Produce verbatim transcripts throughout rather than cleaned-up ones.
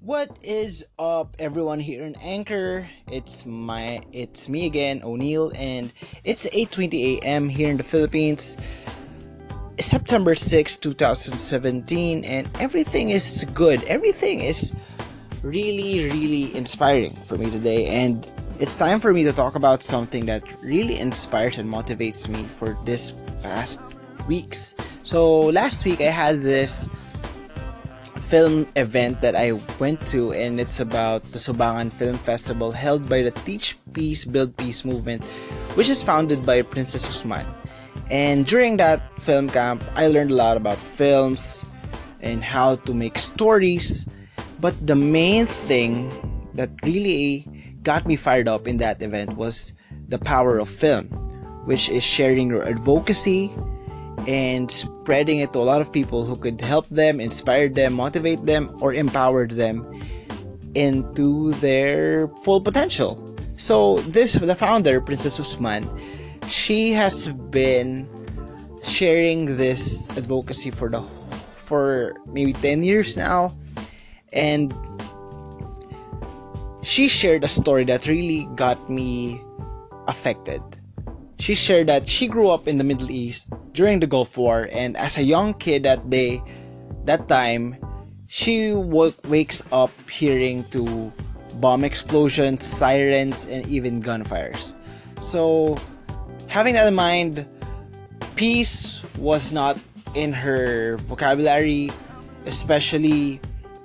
What is up, everyone here in Anchor? It's my it's me again, O'Neill, and it's eight twenty a.m. here in the Philippines. September sixth, twenty seventeen, and everything is good. Everything is really really inspiring for me today, and it's time for me to talk about something that really inspires and motivates me for this past weeks. So, last week I had this film event that I went to, and it's about the Subangan Film Festival held by the Teach Peace Build Peace movement, which is founded by Princess Usman. And during that film camp, I learned a lot about films and how to make stories. But the main thing that really got me fired up in that event was the power of film, which is sharing your advocacy and spreading it to a lot of people who could help them, inspire them, motivate them, or empower them into their full potential. So this, the founder, Princess Usman, she has been sharing this advocacy for the for maybe ten years now, and she shared a story that really got me affected. She shared that she grew up in the Middle East during the Gulf War, and as a young kid that day, that time, she w- wakes up hearing to bomb explosions, sirens, and even gunfires. So, having that in mind, peace was not in her vocabulary, especially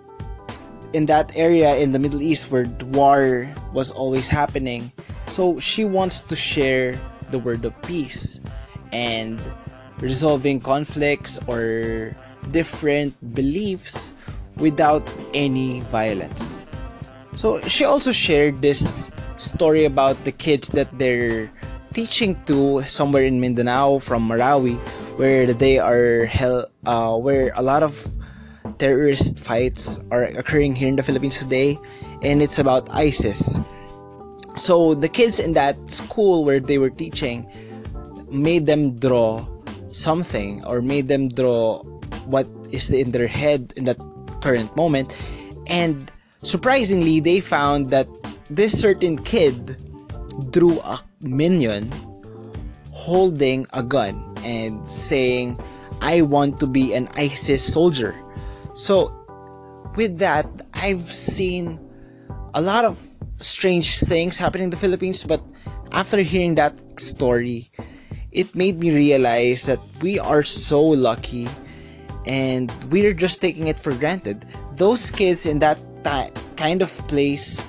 in that area in the Middle East where war was always happening. So, she wants to share the word of peace and resolving conflicts or different beliefs without any violence. So she also shared this story about the kids that they're teaching to somewhere in Mindanao from Marawi, where they are held, uh, where a lot of terrorist fights are occurring here in the Philippines today, and it's about ISIS. So the kids in that school where they were teaching made them draw something, or made them draw what is in their head in that current moment. And surprisingly, they found that this certain kid drew a minion holding a gun and saying, "I want to be an ISIS soldier." So with that, I've seen a lot of strange things happening in the Philippines, but after hearing that story, it made me realize that we are so lucky and we're just taking it for granted. Those kids in that ti- kind of place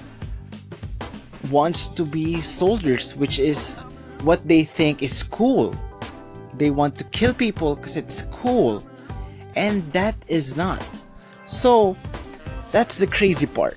wants to be soldiers, which is what they think is cool. They want to kill people because it's cool, and that is not. So that's the crazy part.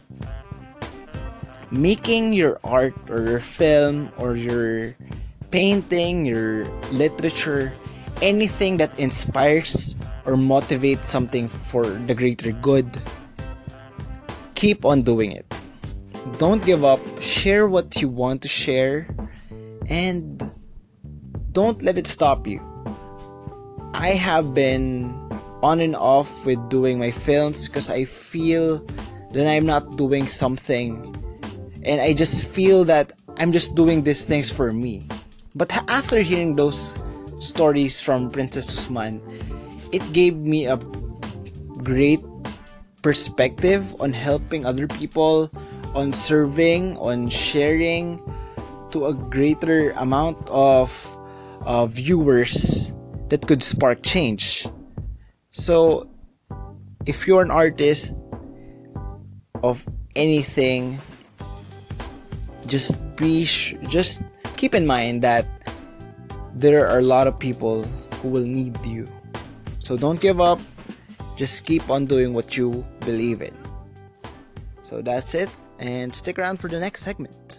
Making your art or your film or your painting, your literature, anything that inspires or motivates something for the greater good, keep on doing it. Don't give up. Share what you want to share, and don't let it stop you. I have been on and off with doing my films because I feel that I'm not doing something, and I just feel that I'm just doing these things for me. But after hearing those stories from Princess Usman, it gave me a great perspective on helping other people, on serving, on sharing to a greater amount of uh, viewers that could spark change. So, if you're an artist of anything, just be sh- just keep in mind that there are a lot of people who will need you. So don't give up. Just keep on doing what you believe in. So that's it, and stick around for the next segment.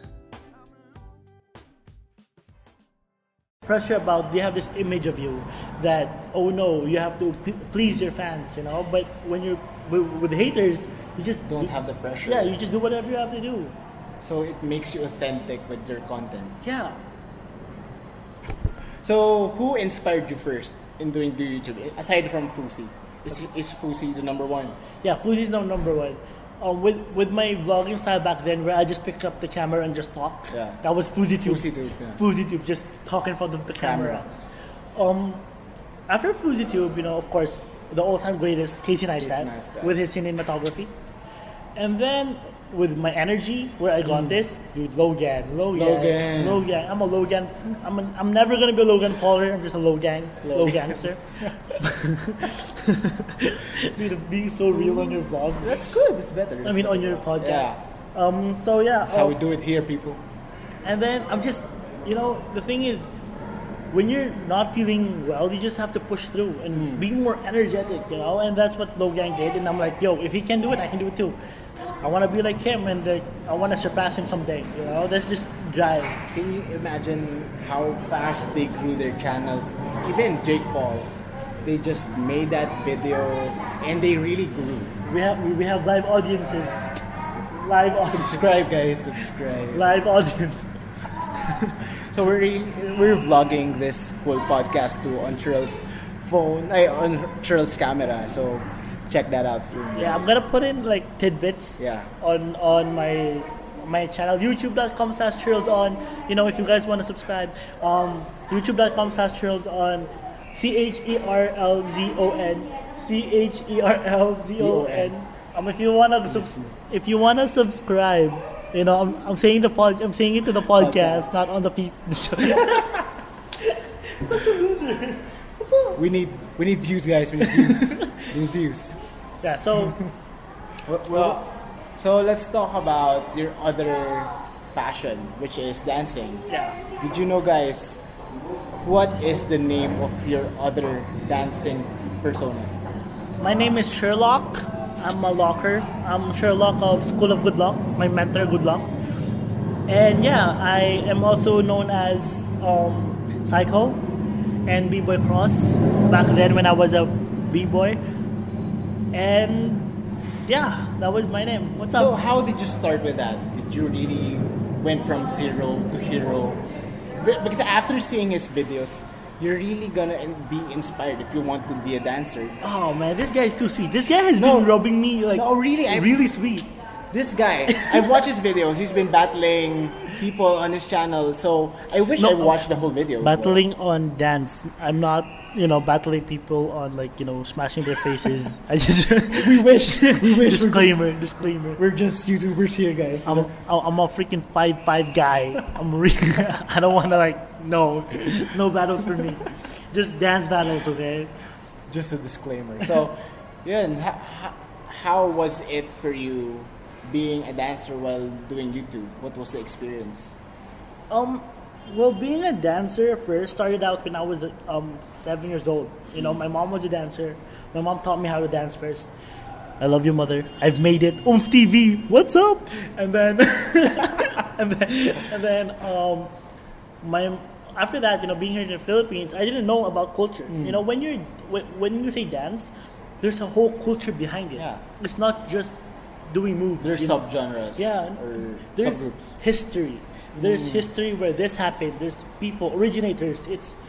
Pressure about, they have this image of you that, oh no, you have to p- please your fans, you know. But when you're with, with haters, you just Don't do, have the pressure. yeah, you just do whatever you have to do. So it makes you authentic with your content. Yeah. So who inspired you first in doing the YouTube aside from Fusi? Is is Fusi the number one? Yeah, Fuji's no number one. um, with with my vlogging style back then, where I just pick up the camera and just talk. Yeah. That was FoozyTube. FoozyTube, yeah. FoozyTube, just talk in front of the camera. Camera. Um, after FoozyTube, you know, of course, the all-time greatest Casey Neistat Neistat. with his cinematography, and then with my energy, where I got this, dude, Logan, Logan, Logan. Logan. I'm a Logan. I'm an, I'm never gonna be a Logan Pauler. I'm just a Logan, low gangster. Dude, being so real on your vlog. That's good. It's better. I mean, on your podcast. Yeah. Um. So yeah. That's how uh, we do it here, people. And then I'm just, you know, the thing is, when you're not feeling well, you just have to push through and be more energetic, you know. And that's what Logan did. And I'm like, yo, if he can do it, I can do it too. I want to be like him, and like, I want to surpass him someday. You know, that's just drive. Can you imagine how fast they grew their channel? Even Jake Paul, they just made that video and they really grew. We have we, we have live audiences, live audience, Subscribe, guys. Subscribe. live audience. So we're really, we're vlogging this whole podcast too on Cheryl's phone, ay, on Cheryl's camera. So check that out soon. Yeah, I'm guys. gonna put in like tidbits. Yeah. On on my my channel, youtube.com slash Churls on. You know, if you guys want to subscribe, um, youtube.com slash Churls on. C H E R L Z O N. C H E R L Z O N. Um, if you wanna sub- if you wanna subscribe, you know, I'm, I'm saying the pod, I'm saying it to the podcast, Podcast. not on the pe- the show. Such a loser. We need we need views, guys. We need views. we need views. Yeah. So Well, so let's talk about your other passion, which is dancing. yeah. Did you know, guys, what is the name of your other dancing persona? My name is Sherlock. I'm a locker. I'm Sherlock of School of Good Luck. My mentor, Good Luck. And yeah, I am also known as um, Psycho and B-Boy Cross back then when I was a B-Boy. And yeah, that was my name. What's So up? how did you start with that? Did you really went from zero to hero? Because after seeing his videos, you're really gonna in- be inspired if you want to be a dancer. Oh man, this guy is too sweet. This guy has No. been rubbing me like No, really, I'm- really sweet. This guy, I've watched his videos. He's been battling people on his channel. So I wish No, I watched the whole video. Battling on dance. I'm not, you know, battling people on like, you know, smashing their faces. I just We wish. We wish. disclaimer, disclaimer. We're just YouTubers here, guys. I'm I'm a freaking five five guy. I'm re- I don't want to like no no battles for me. Just dance battles, okay? Just a disclaimer. So, yeah, and how, how, how was it for you being a dancer while doing YouTube? What was the experience? Um, well, being a dancer first started out when I was um seven years old. You know, my mom was a dancer. My mom taught me how to dance first. I love you, mother. I've made it. Oomph T V. What's up? And then, and then, and then, um, my after that, you know, being here in the Philippines, I didn't know about culture. Mm. You know, when you're when, when you say dance, there's a whole culture behind it. Yeah. It's not just doing moves. There's you know? subgenres. Yeah, Or there's subgroups. history. There's Mm. history where this happened. There's people, originators. It's